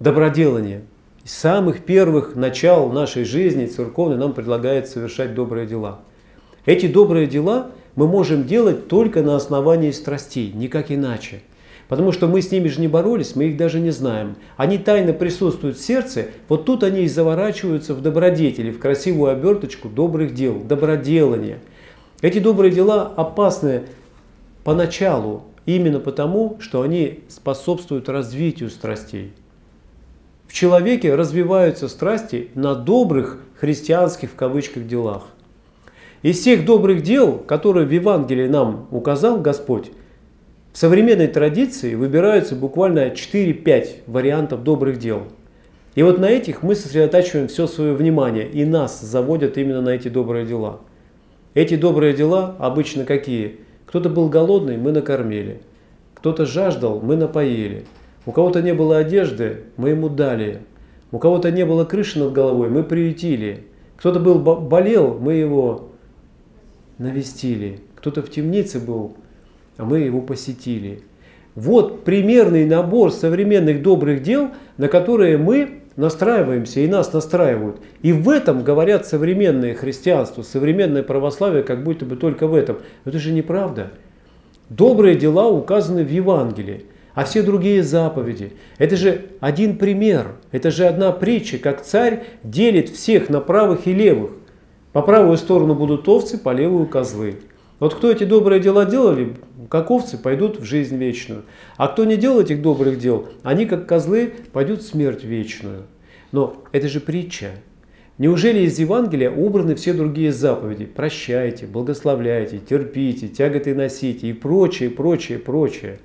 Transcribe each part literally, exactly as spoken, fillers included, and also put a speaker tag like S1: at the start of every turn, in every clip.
S1: доброделание. С самых первых начал нашей жизни церковной нам предлагает совершать добрые дела. Эти добрые дела мы можем делать только на основании страстей, никак иначе. Потому что мы с ними же не боролись, мы их даже не знаем. Они тайно присутствуют в сердце, вот тут они и заворачиваются в добродетели, в красивую оберточку добрых дел, доброделания. Эти добрые дела опасны поначалу, именно потому, что они способствуют развитию страстей. В человеке развиваются страсти на добрых христианских в кавычках делах. Из всех добрых дел, которые в Евангелии нам указал Господь, в современной традиции выбираются буквально четыре-пять вариантов добрых дел. И вот на этих мы сосредотачиваем все свое внимание, и нас заводят именно на эти добрые дела. Эти добрые дела обычно какие? Кто-то был голодный, мы накормили. Кто-то жаждал, мы напоили. У кого-то не было одежды, мы ему дали. У кого-то не было крыши над головой, мы приютили. Кто-то был болел, мы его навестили. Кто-то в темнице был, а мы его посетили. Вот примерный набор современных добрых дел, на которые мы настраиваемся и нас настраивают. И в этом говорят современное христианство, современное православие, как будто бы только в этом. Но это же неправда. Добрые дела указаны в Евангелии. А все другие заповеди, это же один пример, это же одна притча, как царь делит всех на правых и левых. По правую сторону будут овцы, по левую козлы. Вот кто эти добрые дела делали, как овцы, пойдут в жизнь вечную. А кто не делал этих добрых дел, они, как козлы, пойдут в смерть вечную. Но это же притча. Неужели из Евангелия убраны все другие заповеди? Прощайте, благословляйте, терпите, тяготы носите и прочее, прочее, прочее.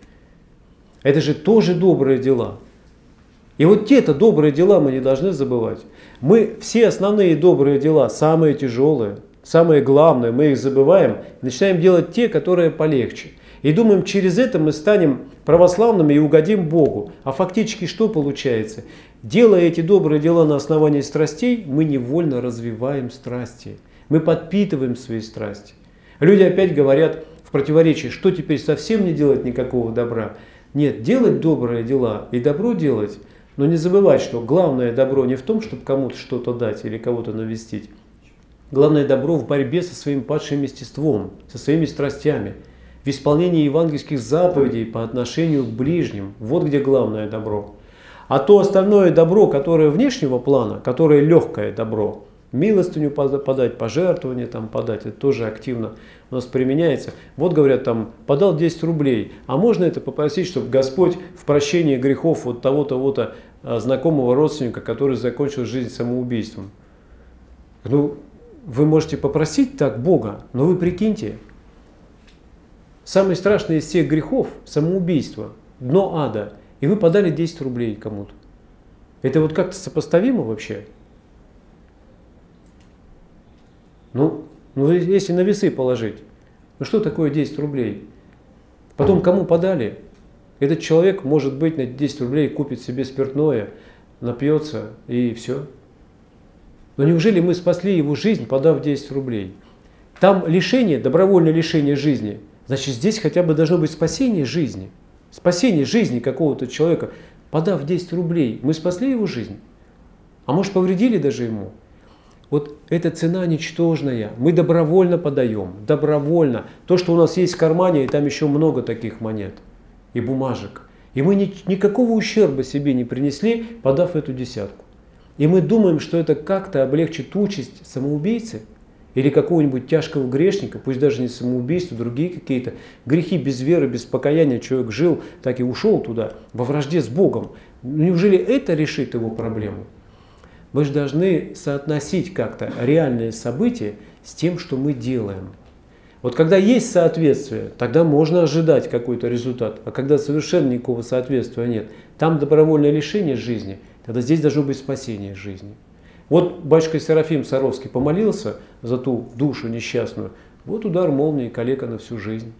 S1: Это же тоже добрые дела. И вот те-то добрые дела мы не должны забывать. Мы все основные добрые дела, самые тяжелые, самые главные, мы их забываем, и начинаем делать те, которые полегче. И думаем, через это мы станем православными и угодим Богу. А фактически что получается? Делая эти добрые дела на основании страстей, мы невольно развиваем страсти. Мы подпитываем свои страсти. Люди опять говорят в противоречии, что теперь совсем не делать никакого добра. Нет, делать добрые дела и добро делать, но не забывать, что главное добро не в том, чтобы кому-то что-то дать или кого-то навестить. Главное добро в борьбе со своим падшим естеством, со своими страстями, в исполнении евангельских заповедей по отношению к ближним. Вот где главное добро. А то остальное добро, которое внешнего плана, которое легкое добро, милостыню подать, пожертвование там подать, это тоже активно у нас применяется. Вот говорят, там подал десять рублей, а можно это попросить, чтобы Господь в прощении грехов вот того-то, того-то знакомого родственника, который закончил жизнь самоубийством. Ну, вы можете попросить так Бога, но вы прикиньте, самый страшный из всех грехов – самоубийство, дно ада, и вы подали десять рублей кому-то. Это вот как-то сопоставимо вообще? Ну, ну, если на весы положить, ну что такое десять рублей? Потом кому подали? Этот человек, может быть, на десять рублей купит себе спиртное, напьется и все. Но неужели мы спасли его жизнь, подав десять рублей? Там лишение, добровольное лишение жизни. Значит, здесь хотя бы должно быть спасение жизни. Спасение жизни какого-то человека, подав десять рублей. Мы спасли его жизнь? А может, повредили даже ему? Вот эта цена ничтожная. Мы добровольно подаем, добровольно. То, что у нас есть в кармане, и там еще много таких монет и бумажек. И мы ни, никакого ущерба себе не принесли, подав эту десятку. И мы думаем, что это как-то облегчит участь самоубийцы или какого-нибудь тяжкого грешника, пусть даже не самоубийство, другие какие-то грехи без веры, без покаяния. Человек жил, так и ушел туда, во вражде с Богом. Неужели это решит его проблему? Мы же должны соотносить как-то реальные события с тем, что мы делаем. Вот когда есть соответствие, тогда можно ожидать какой-то результат. А когда совершенно никакого соответствия нет, там добровольное лишение жизни, тогда здесь должно быть спасение жизни. Вот батюшка Серафим Саровский помолился за ту душу несчастную, вот удар молнии, калека на всю жизнь.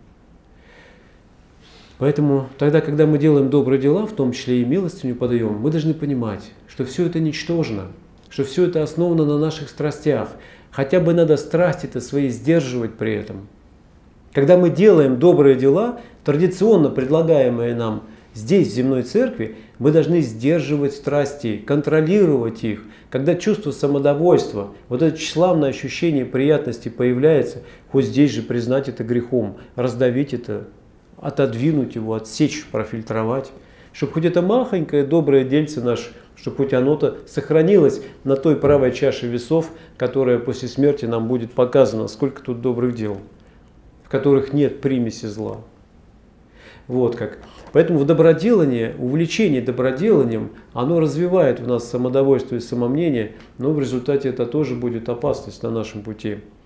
S1: Поэтому тогда, когда мы делаем добрые дела, в том числе и милостыню подаем, мы должны понимать, что все это ничтожно, что все это основано на наших страстях. Хотя бы надо страсти-то свои сдерживать при этом. Когда мы делаем добрые дела, традиционно предлагаемые нам Здесь, в земной церкви, мы должны сдерживать страсти, контролировать их. Когда чувство самодовольства, вот это тщеславное ощущение приятности появляется, хоть здесь же признать это грехом, раздавить это, отодвинуть его, отсечь, профильтровать. Чтобы хоть это махонькое доброе дельце наше, чтобы хоть оно-то сохранилось на той правой чаше весов, которая после смерти нам будет показана, сколько тут добрых дел, в которых нет примеси зла. Вот как. Поэтому в доброделании, увлечение доброделанием, оно развивает в нас самодовольство и самомнение, но в результате это тоже будет опасность на нашем пути.